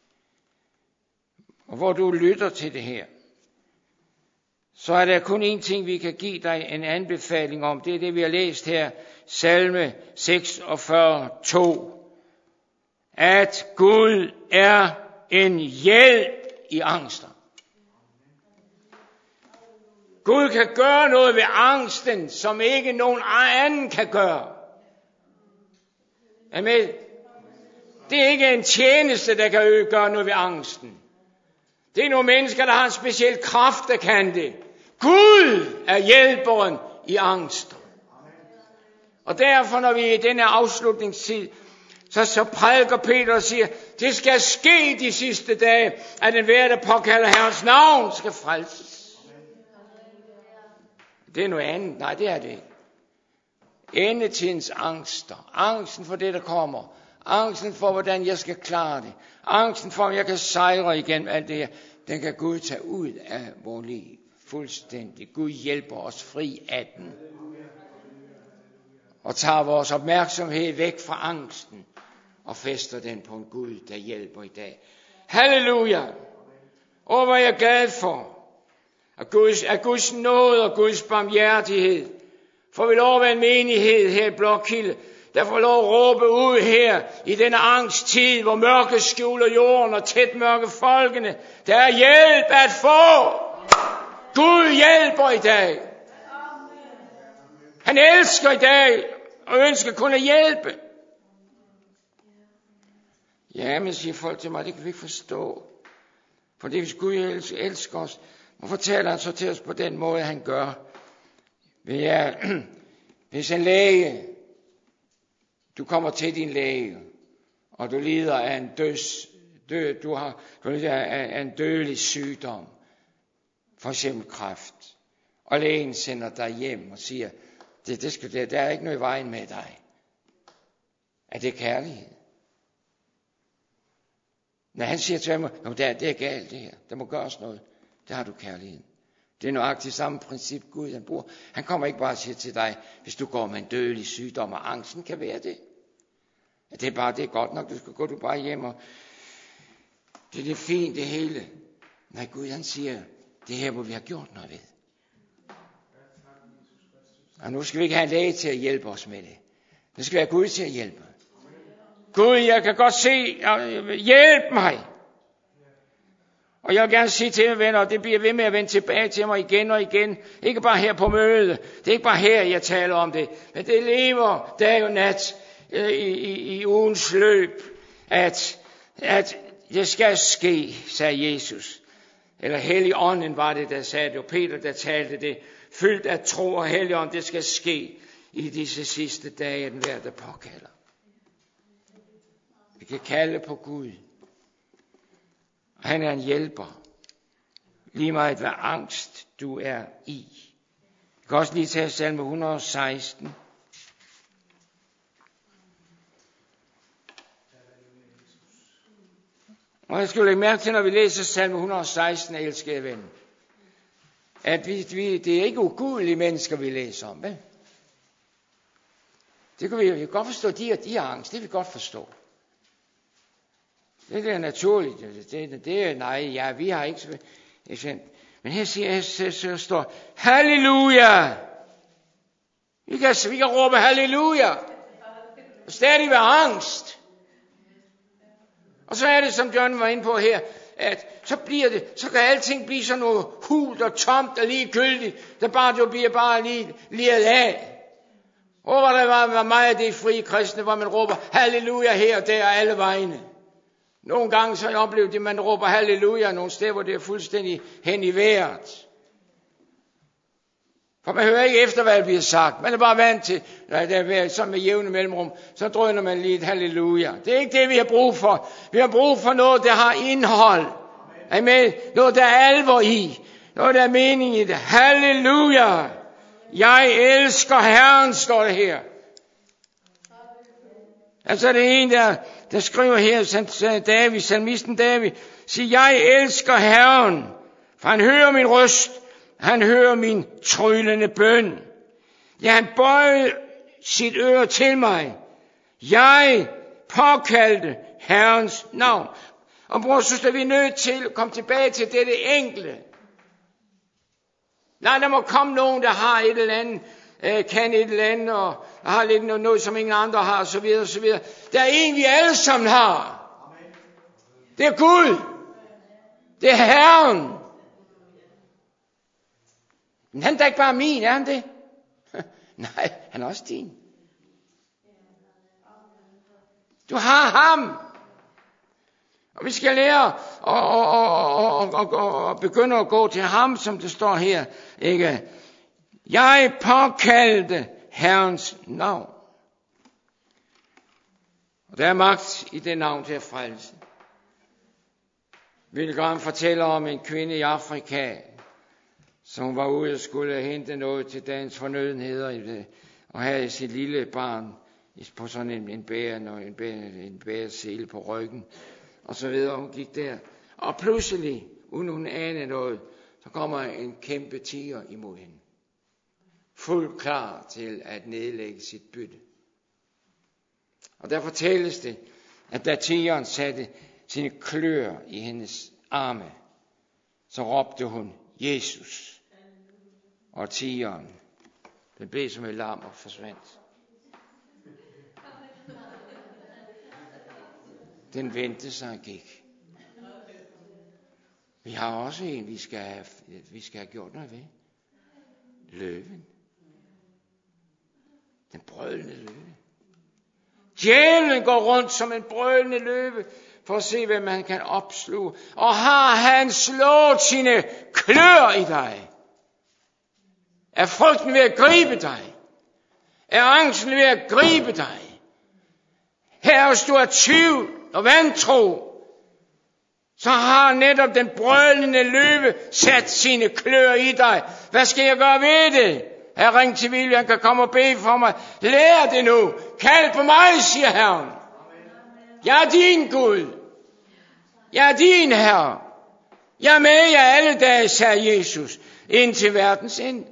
[SPEAKER 2] og hvor du lytter til det her, så er der kun én ting, vi kan give dig en anbefaling om. Det er det, vi har læst her, salme seksogfyrre, to. At Gud er en hjælp i angster. Gud kan gøre noget ved angsten, som ikke nogen anden kan gøre. Amen. Det er ikke en tjeneste, der kan gøre noget ved angsten. Det er nogle mennesker, der har en speciel kraft, der kan det. Gud er hjælperen i angster. Og derfor, når vi er i denne afslutningstid, så, så prædiker Peter og siger, det skal ske de sidste dage, at enhver, der påkalder Herrens navn, skal frelses. Det er noget andet. Nej, det er det ikke. Endetidens angster. Angsten for det, der kommer. Angsten for, hvordan jeg skal klare det. Angsten for, om jeg kan sejre igennem alt det her. Den kan Gud tage ud af vores liv. Fuldstændig. Gud hjælper os fri af den. Og tager vores opmærksomhed væk fra angsten. og fester den på en Gud, der hjælper i dag. Halleluja! Åh, hvor er jeg glad for, at Guds, at Guds nåde og Guds barmhjertighed får vi lov at være en menighed her i Blåkilde, der får lov at råbe ud her i denne angsttid, hvor mørke skjuler jorden og tæt mørke folkene. Der er hjælp at få. Gud hjælper i dag. Han elsker i dag og ønsker kun at hjælpe. Ja, men siger folk til mig, det kan vi ikke forstå. For det hvis Gud elsker os, hvorfor taler han så til os på den måde, han gør? Ja, hvis en læge, du kommer til din læge, og du lider af en døds, død, du har du lider af en dødelig sygdom, for eksempel kræft, og lægen sender dig hjem og siger, det, det skal, det, der er ikke noget i vejen med dig. Er det kærlighed? Når han siger til mig, det er, det er galt det her, der må gøres noget, der har du kærligheden. Det er nøjagtigt samme princip Gud han bruger. Han kommer ikke bare og siger til dig, hvis du går med en dødelig sygdom, og angsten kan være det. Ja, det er bare, det er godt nok, du skal gå du bare hjem, og det er det fint det hele. Nej, Gud han siger, det er her, hvor vi har gjort noget ved. Og nu skal vi ikke have en læge til at hjælpe os med det. Nu skal vi have Gud til at hjælpe. Gud, jeg kan godt se, hjælp mig. Og jeg vil gerne sige til jer venner, og det bliver ved med at vende tilbage til mig igen og igen. Ikke bare her på mødet. Det er ikke bare her, jeg taler om det. Men det lever dag og nat øh, i, i, i ugens løb. At, at det skal ske, sagde Jesus. Eller Helligånden var det, der sagde det. Og Peter, der talte det. Fyldt af tro og Helligånd, det skal ske i disse sidste dage, den hver, der påkalder. Vi kan kalde på Gud. Han er en hjælper. Lige meget hvad angst du er i. Vi kan også lige tage salme et hundrede og seksten. Og jeg skal lægge mærke til, når vi læser salme et hundrede og seksten, elskede ven, at vi, vi, det er ikke ugudelige mennesker, vi læser om, vel? Det kan vi, vi kan godt forstå, de, de har angst, det kan vi godt forstå. Det er naturligt. Det, det er nej, ja, vi har ikke. Men her siger så, så står halleluja. Vi kan, vi kan råbe halleluja. Og stadig være angst. Og så er det, som John var inde på her, at så bliver det, så kan alting blive sådan noget hult og tomt og ligegyldigt, der bare du bliver bare lige liret af. Og hvor der var, var meget af det frie kristne, hvor man råber halleluja her og der og alle vegne. Nogle gange så har jeg oplevet det, at man råber halleluja nogle steder, hvor det er fuldstændig hen i vejret. For man hører ikke efter, hvad der bliver sagt. Man er bare vant til, at der er sådan med jævne mellemrum, så drøner man lige et halleluja. Det er ikke det, vi har brug for. Vi har brug for noget, der har indhold. Amen. Noget, der er alvor i. Noget, der er mening i det. Halleluja. Jeg elsker Herren, står det her. Altså det er en, der, der skriver her, David, salmisten David, siger, jeg elsker Herren, for han hører min røst, han hører min tryllende bøn. Ja, han bøjede sit øre til mig. Jeg påkaldte Herrens navn. Og bror, synes at vi er nødt til at komme tilbage til dette enkle. Nej, der må komme nogen, der har et eller andet, øh, kan et eller andet, og har lidt noget, noget, som ingen andre har, og så videre, og så videre. Der er en, vi alle sammen har. Det er Gud. Det er Herren. Men han er da ikke bare min, er han det? Nej, han er også din. Du har ham. Og vi skal lære at og, og, og, og, og, og begynde at gå til ham, som det står her. Ikke? Jeg påkaldte Herrens navn. Og der er magt i det navn til at frelse. Wilgram fortæller om en kvinde i Afrika, som var ude og skulle hente noget til dagens fornødenheder, og havde sit lille barn på sådan en, en bære, en bære, en bæresele på ryggen, og så videre. Hun gik der, og pludselig, uden hun anede noget, så kommer en kæmpe tiger imod hende. Fuldt klar til at nedlægge sit bytte. Og der fortælles det, at da tigeren satte sine klør i hendes arme, så råbte hun, Jesus. Og tigeren, den blev som et lam og forsvandt. Den vendte sig og gik. Vi har også en, vi skal have, vi skal have gjort noget ved. Løven. Den brølende løve. Djævlen går rundt som en brølende løve, for at se, hvem man kan opsluge. Og har han slået sine klør i dig? Er frygten ved at gribe dig? Er angsten ved at gribe dig? Her, hvis du er tvivl og vantro, så har netop den brølende løve sat sine klør i dig. Hvad skal jeg gøre ved det? Jeg ring til Vilje, han kan komme og bede for mig. Lær det nu. Kald på mig, siger Herren. Jeg er din Gud. Jeg er din Herre. Jeg er med jer alle dage, sagde Jesus, ind til verdens ende.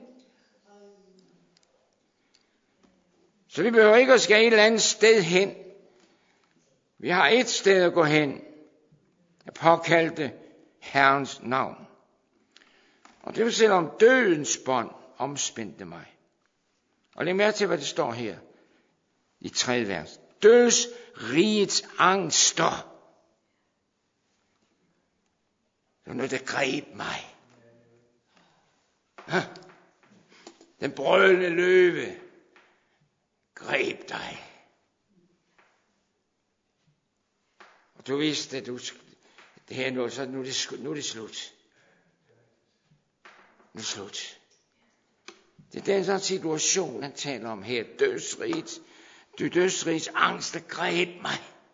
[SPEAKER 2] Så vi behøver ikke at skal et eller andet sted hen. Vi har et sted at gå hen. Jeg påkaldte Herrens navn. Og det vil selvom dødens bånd omspændte mig. Og læg mærke til, hvad det står her i tredje vers. Dødsrigets angster. Det var noget, der greb mig. Den brølende løve greb dig. Og du vidste, at du, det her nu, så nu er det, nu er det slut. Nu er det slut. Det er den sådan situation, han taler om her. Dødsrigets, dødsrigets angst, der greb mig.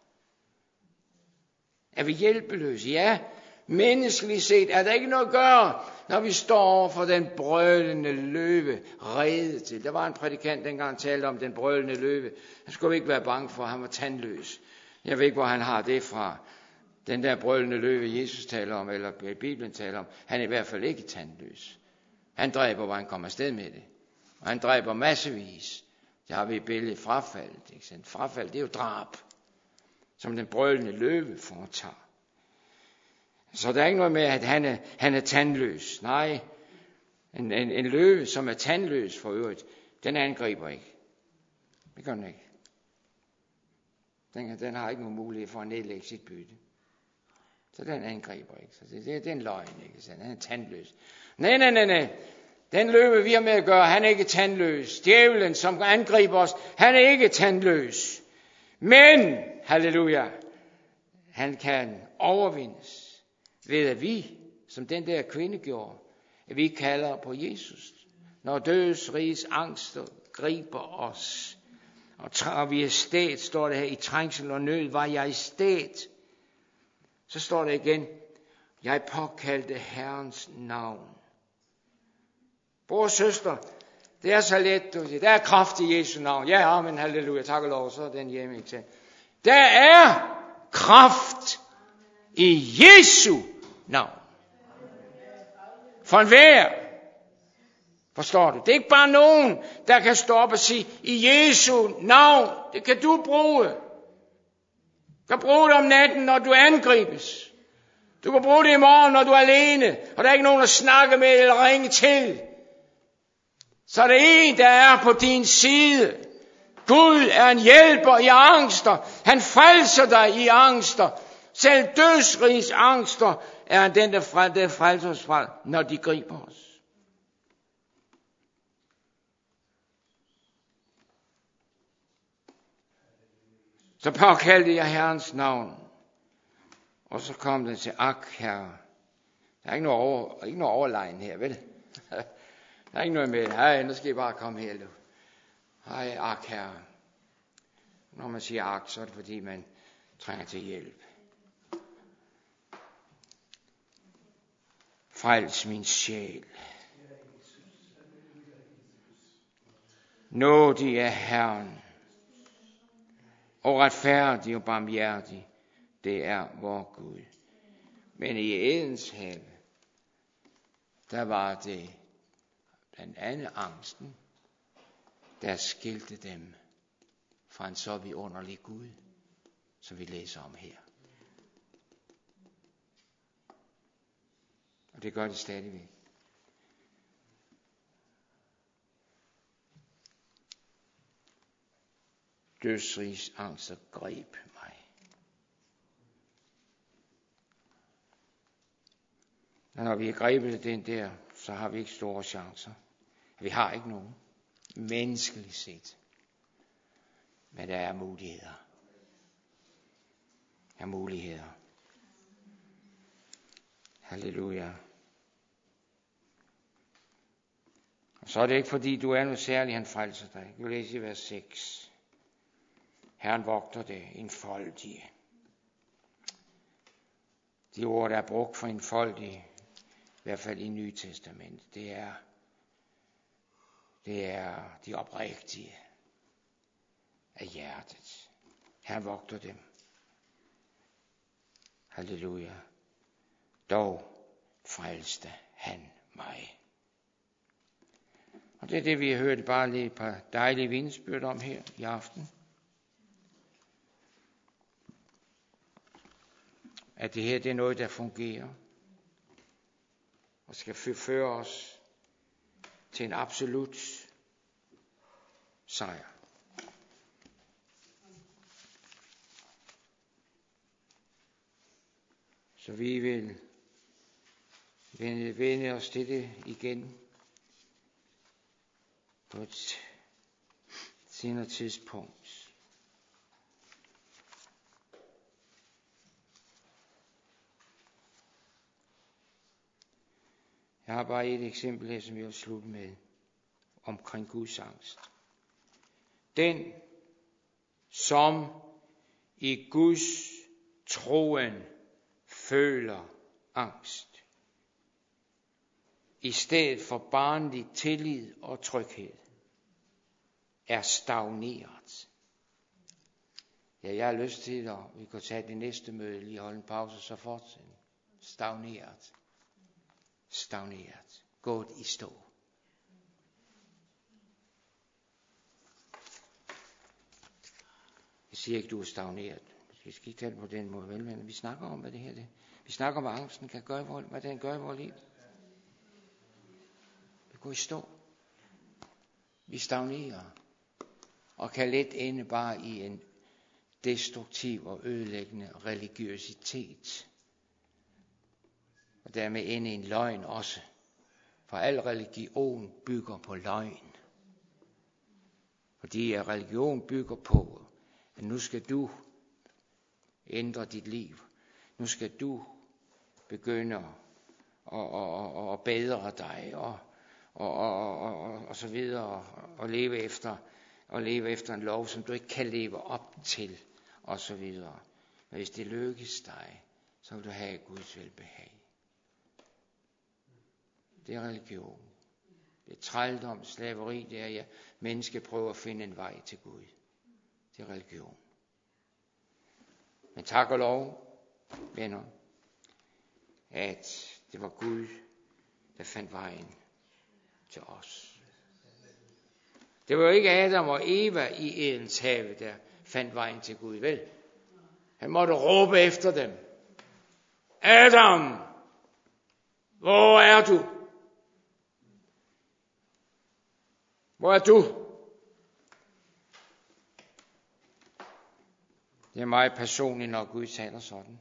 [SPEAKER 2] Er vi hjælpeløse? Ja. Menneskeligt set er der ikke noget at gøre, når vi står over for den brølende løve, rede til. Der var en prædikant, dengang han talte om den brølende løve. Han skulle ikke være bange for, han var tandløs. Jeg ved ikke, hvor han har det fra. Den der brølende løve, Jesus taler om, eller Bibelen taler om, han er i hvert fald ikke tandløs. Han dræber, hvor han kommer afsted med det. Og han dræber massevis. Det har vi i billedet frafaldet. Ikke sandt? Frafald, det er jo drab, som den brølende løve foretager. Så der er ikke noget med, at han er, han er tandløs. Nej, en, en, en løve, som er tandløs for øvrigt, den angriber ikke. Det gør den ikke. Den, den har ikke nogen mulighed for at nedlægge sit bytte. Så den angriber ikke. Så det, det, det er en løgn, ikke? Så den er tandløs. Nej, nej, nej, nej. Den løve, vi har med at gøre, han er ikke tandløs. Djævlen, som angriber os, han er ikke tandløs. Men, halleluja, han kan overvindes ved at vi, som den der kvinde gjorde, at vi kalder på Jesus. Når dødsrigets angster griber os, og tager vi af sted, står det her, i trængsel og nød, var jeg i sted. Så står det igen, jeg påkaldte Herrens navn. Bror og søster, det er så let, du siger, der er kraft i Jesu navn. Ja, amen, halleluja, tak og lov, så er den hjemme ikke til. Der er kraft i Jesu navn. For enhver. Forstår du? Det er ikke bare nogen, der kan stå op og sige, i Jesu navn, det kan du bruge. Du kan bruge det om natten, når du angribes. Du kan bruge det i morgen, når du er alene, og der er ikke nogen at snakke med eller ringe til. Så er det en, der er på din side. Gud er en hjælper i angster. Han frelser dig i angster. Selv dødsrigs angster er den, der frelser os fra, når de griber os. Så påkaldte jeg Herrens navn. Og så kom det til, ak, Herre. Der er ikke noget, over, ikke noget overlegen her, vel? Der er ikke noget med, hej, nu skal I bare komme her, du. Hej, ak, Herre. Når man siger ak, så er det fordi, man trænger til hjælp. Frels min sjæl. Nådig er Herren, og retfærdig og barmhjertig, det er vor Gud. Men i Edens have, der var det blandt andet angsten, der skilte dem fra en så vidunderlig Gud,
[SPEAKER 1] som vi læser om her. Og det gør det stadigvæk. Dødsrigs angster greb mig. Og når vi er grebet af den der, så har vi ikke store chancer. Vi har ikke nogen. Menneskeligt set. Men der er muligheder. Der er muligheder. Halleluja. Og så er det ikke fordi du er noget særligt, han frelser dig. Du læser i vers seks. Herren vogter det enfoldige. De ord, der er brugt for enfoldige, i hvert fald i Nye Testament, det er, det er de oprigtige af hjertet. Herren vogter dem. Halleluja. Dog frelste han mig. Og det er det, vi har hørt bare lige et par dejlige vidnesbyrd om her i aften. At det her, det er noget, der fungerer. Og skal føre os til en absolut sejr. Så vi vil vende, vende os til det igen på et senere tidspunkt. Jeg har bare et eksempel her, som jeg vil slutte med, omkring Guds angst. Den, som i Guds troen føler angst, i stedet for barnlig tillid og tryghed, er stagneret. Ja, jeg har lyst til, at vi kan tage det næste møde, lige holde en pause, så fortsætte. Stagneret. Stagneret. Gået i stå. Jeg siger ikke, du er stagneret. Vi skal ikke tale på den måde, vel, men vi snakker om, hvad det her er. Vi snakker om, hvad angsten kan gøre i vores, hvad den gør i vores liv. Vi går i stå. Vi stagnerer. Og kan let ende bare i en destruktiv og ødelæggende religiøsitet. Og dermed ende i en løgn også. For al religion bygger på løgn. Fordi religion bygger på, at nu skal du ændre dit liv. Nu skal du begynde at, at, at, at bedre dig og, og, og, og, og, og så videre og, og leve efter og leve efter en lov, som du ikke kan leve op til og så videre. Men hvis det lykkes dig, så vil du have Guds velbehag. Det er religion. Det er trældom, slaveri, det er, at ja, mennesker prøver at finde en vej til Gud. Det er religion. Men tak og lov, venner, at det var Gud, der fandt vejen til os. Det var jo ikke Adam og Eva i Edens have, der fandt vejen til Gud, vel? Han måtte råbe efter dem. Adam, hvor er du? Hvor er du? Det er meget personligt, når Gud taler sådan.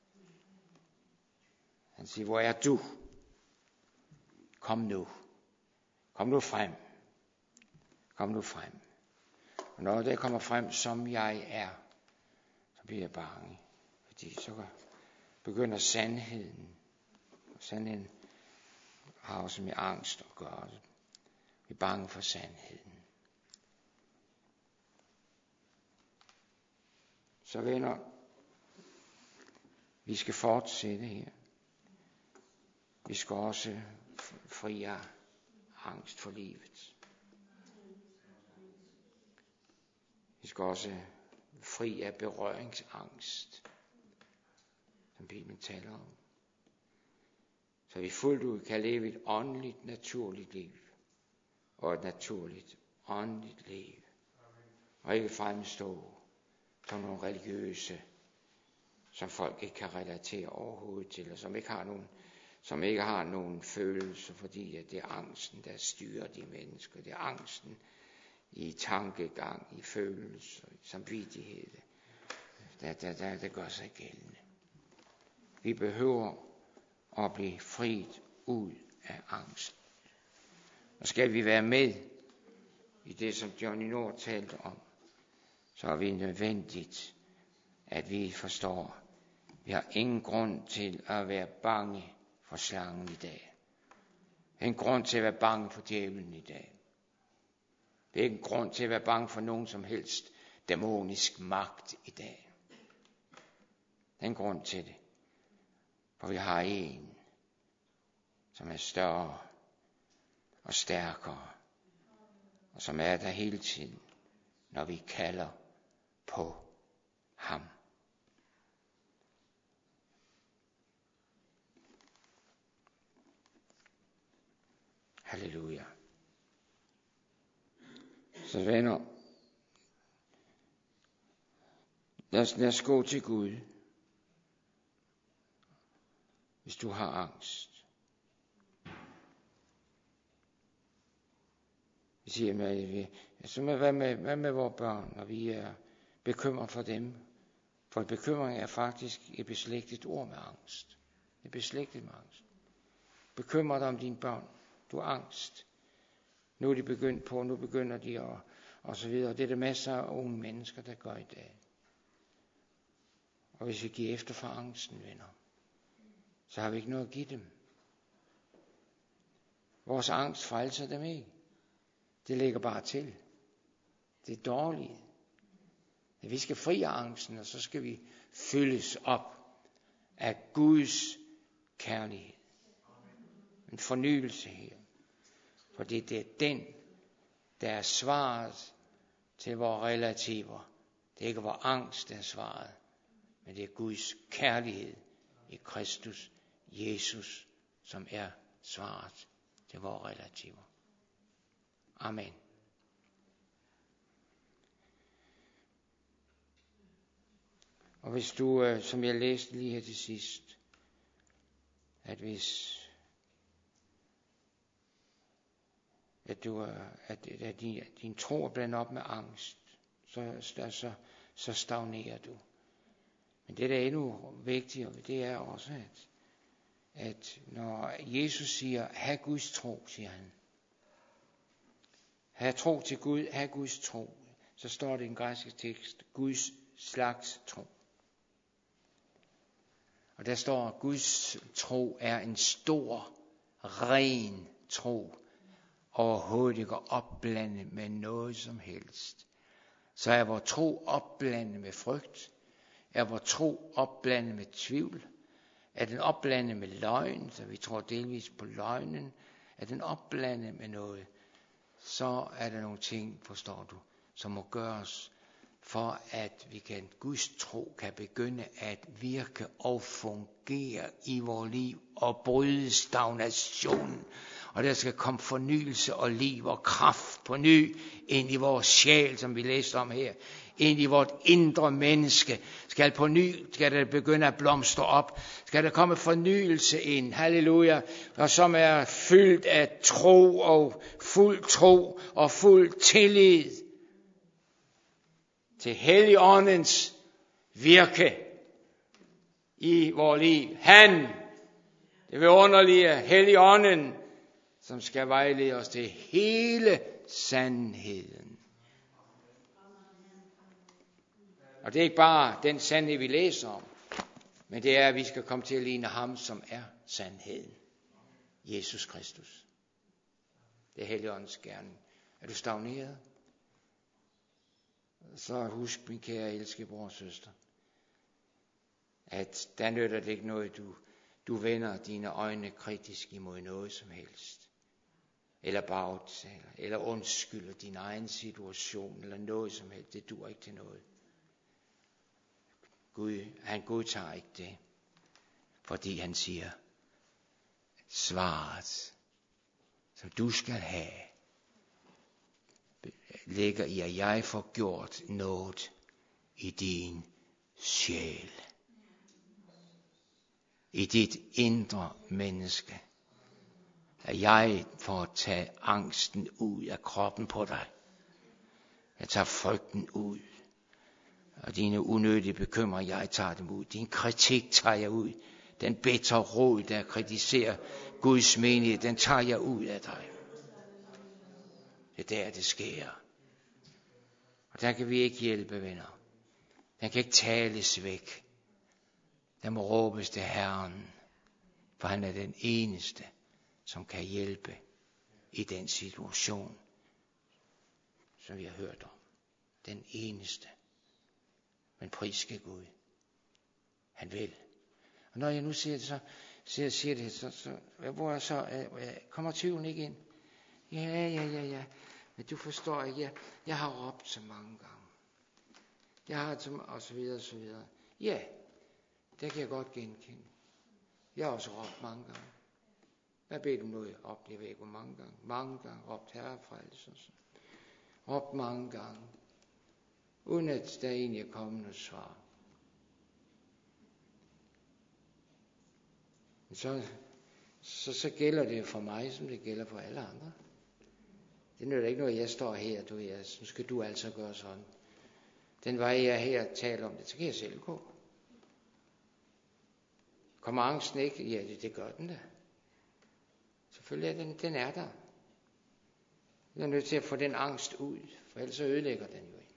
[SPEAKER 1] Han siger, hvor er du? Kom nu. Kom nu frem. Kom nu frem. Og når det kommer frem, som jeg er, så bliver jeg bange. Fordi så begynder sandheden. Og sandheden har også med angst at gøre. Vi er bange for sandheden. Så venner, vi skal fortsætte her. Vi skal også fri af angst for livet. Vi skal også fri af berøringsangst, som Bibelen taler om. Så vi fuldt ud kan leve et åndeligt, naturligt liv. Og et naturligt, åndeligt liv. Og ikke fremstå som nogle religiøse som folk ikke kan relatere overhovedet til, og som ikke har nogen, som ikke har nogen følelse, fordi at det er angsten, der styrer de mennesker. Det er angsten i tankegang, i følelser, i samvittighed, der, der, der, der gør sig gældende. Vi behøver at blive friet ud af angst. Og skal vi være med i det, som Johnny Nord talte om, så er vi nødvendigt, at vi forstår, vi har ingen grund til at være bange for slangen i dag. Ingen grund til at være bange for djævlen i dag. Det er ikke en grund til at være bange for nogen som helst dæmonisk magt i dag. Der er en grund til det. For vi har en, som er større og stærkere, og som er der hele tiden, når vi kalder på ham. Halleluja. Så venner, lad os, lad os gå til Gud, hvis du har angst. Vi siger, med, vi, altså med, hvad, med, hvad med vores børn, når vi er bekymret for dem? For bekymring er faktisk et beslægtet ord med angst. Det er beslægtet med angst. Bekymre dig om dine børn. Du har angst. Nu er de begyndt på, nu begynder de at, og så videre. Det er der masser af unge mennesker, der gør i dag. Og hvis vi giver efter for angsten, venner, så har vi ikke noget at give dem. Vores angst frelser dem ikke. Det ligger bare til. Det er dårligt. Vi skal fri af angsten, og så skal vi fyldes op af Guds kærlighed. En fornyelse her. For det er den, der er svaret til vores relativer. Det er ikke vores angst, der er svaret, men det er Guds kærlighed i Kristus Jesus, som er svaret til vores relativer. Amen. Og hvis du, som jeg læste lige her til sidst, at hvis at, du, at, at din, din tro er blandet op med angst, så, så, så stagnerer du. Men det, der er endnu vigtigere, det er også, at, at når Jesus siger, have Guds tro, siger han. Have tro til Gud, have Guds tro. Så står det i den græske tekst, Guds slags tro. Og der står, at Guds tro er en stor, ren tro. Overhovedet ikke opblandet med noget som helst. Så er vores tro opblandet med frygt. Er vores tro opblandet med tvivl. Er den opblandet med løgn, så vi tror delvis på løgnen. Er den opblandet med noget, så er der nogle ting, forstår du, som må gøres, for at vi kan, Guds tro kan begynde at virke og fungere i vores liv og bryde stagnationen. Og der skal komme fornyelse og liv og kraft på ny ind i vores sjæl, som vi læste om her. Ind i vores indre menneske. Skal på ny, skal der begynde at blomstre op. Skal der komme fornyelse ind. Halleluja. Og som er fyldt af tro og fuld tro og fuld tillid til Helligåndens virke i vores liv. Han, det vil underlige Helligånden, som skal vejlede os til hele sandheden. Og det er ikke bare den sandhed, vi læser om, men det er, at vi skal komme til at ligne ham, som er sandheden. Jesus Kristus. Det er Helligåndens gerning. Er du stagneret? Så husk, min kære elskede bror og søster, at der nytter det ikke noget, du, du vender dine øjne kritisk imod noget som helst. Eller bagtaler, eller undskylder din egen situation, eller noget som helst. Det duer ikke til noget. Gud, han godtager ikke det, fordi han siger, svaret, som du skal have, ligger i, at jeg får gjort noget i din sjæl. i dit indre menneske. At jeg får tage angsten ud af kroppen på dig. Jeg tager frygten ud. Og dine unødige bekymringer, jeg tager dem ud. Din kritik tager jeg ud. Den bitre råd, der kritiserer Guds menighed, den tager jeg ud af dig. Det er der, det sker. Og der kan vi ikke hjælpe, venner. Den kan ikke tales væk. Der må råbes til Herren, for han er den eneste, som kan hjælpe i den situation, som vi har hørt om. Den eneste. Men pris skal Gud. Han vil. Og når jeg nu siger det, så siger, siger det, så, så hvor jeg så øh, kommer tvivlen ikke ind. Ja, ja, ja, ja. Men du forstår ikke, jeg, jeg har råbt så mange gange. Jeg har så, og så videre, og så videre. Ja, det kan jeg godt genkende. Jeg har også råbt mange gange. Hvad beder du nu op? Jeg ved ikke, hvor mange gange. Mange gange råbt herrefrelse. Råbt mange gange. Uden at der egentlig er kommet noget svar. Så, så, så gælder det for mig, som det gælder for alle andre. Det nytter ikke noget, jeg står her, du er, så skal du altså gøre sådan. Den vej, jeg her taler om det, så kan jeg selv gå. Kommer angsten ikke? Ja, det, det gør den da. Selvfølgelig er den, den er der. Jeg er nødt til at få den angst ud, for ellers så ødelægger den jo.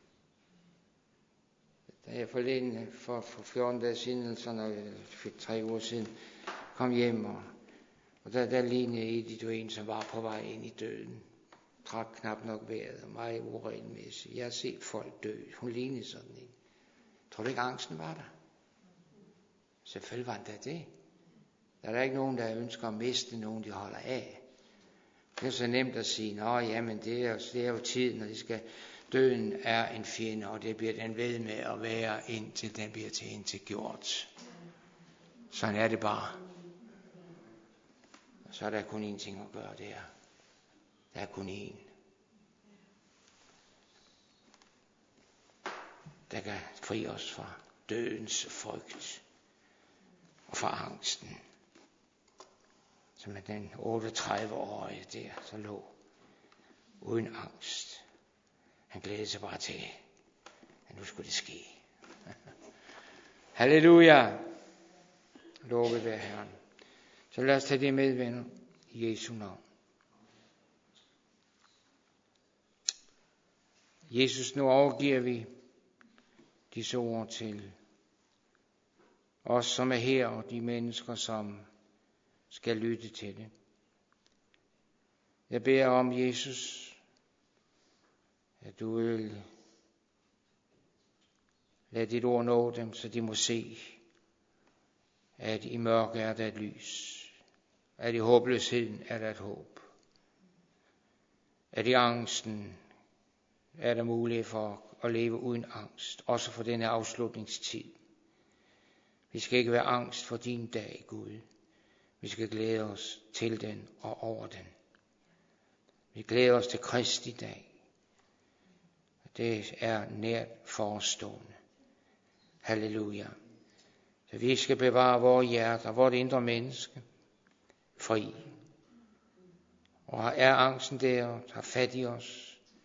[SPEAKER 1] Da jeg forleden for, for fjorten dage siden, så når jeg fik tre uger siden, kom hjem, og, og der, der lignede Edith jo en, som var på vej ind i døden. Trak knap nok vejret, og meget uregelmæssigt. Jeg har set folk dø. Hun lignede sådan en. Tror du ikke, angsten var der? Selvfølgelig var det det. Der er der ikke nogen, der ønsker at miste nogen, de holder af. Det er så nemt at sige, nå jamen det er, det er jo tiden, og det skal, døden er en fjende, og det bliver den ved med at være, indtil den bliver til indtil gjort. Sådan er det bare. Og så er der kun én ting at gøre der. Der er kun én. Der kan fri os fra dødens frygt og fra angsten. Som er den otteogtredive-årige der, så lå uden angst. Han glædede sig bare til, at nu skulle det ske. Halleluja! Lovet være Herren. Så lad os tage det med, venner, i Jesu navn. Jesus, nu overgiver vi disse ord til os, som er her, og de mennesker, som skal lytte til det. Jeg beder om, Jesus, at du vil lade dit ord nå dem, så de må se, at i mørke er der et lys, at i håbløsheden er der et håb, at i angsten er der mulighed for at leve uden angst, også for denne afslutningstid. Vi skal ikke være angst for din dag, Gud. Vi skal glæde os til den og over den. Vi glæder os til Kristi dag. Det er nært forestående. Halleluja. Så vi skal bevare vores hjerter, vores indre menneske, fri. Og er angsten der, tager fat i os,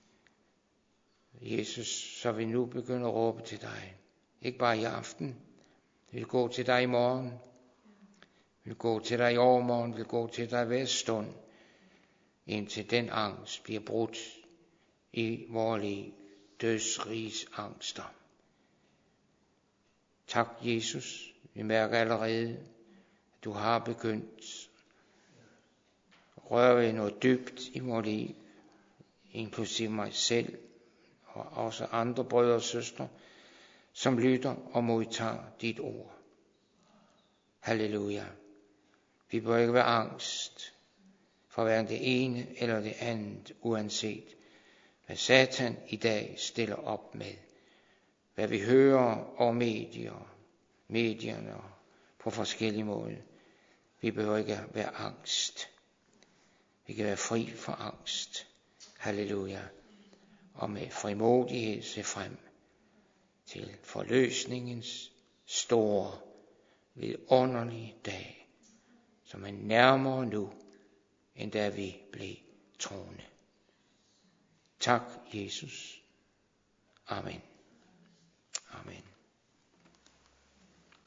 [SPEAKER 1] Jesus, så vi nu begynder at råbe til dig. Ikke bare i aften. Vi vil gå til dig i morgen. Vi vil gå til dig i overmorgen. Vi vil gå til dig hver stund. Indtil den angst bliver brudt i vores liv. Dødsrigs angster. Tak, Jesus. Vi mærker allerede, at du har begyndt at røre noget dybt i vores liv. Inklusive mig selv. Og også andre brødre og søstre, som lytter og modtager dit ord. Halleluja. Vi bør ikke være angst for hverken det ene eller det andet, uanset hvad Satan i dag stiller op med. Hvad vi hører og medier, medierne på forskellige måder. Vi behøver ikke være angst. Vi kan være fri for angst. Halleluja. Og med frimodighed se frem til forløsningens store vidunderlig dag, som er nærmere nu, end da vi blev troende. Tak, Jesus. Amen.